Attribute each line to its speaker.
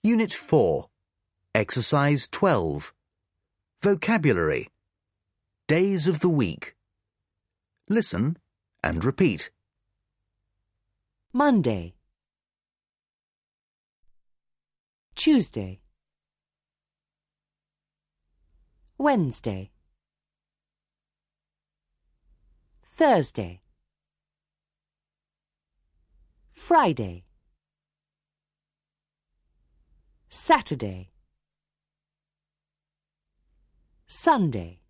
Speaker 1: Unit 4. Exercise 12. Vocabulary. Days of the week. Listen and repeat.
Speaker 2: Monday, Tuesday, Wednesday, Thursday, Friday, Saturday, Sunday.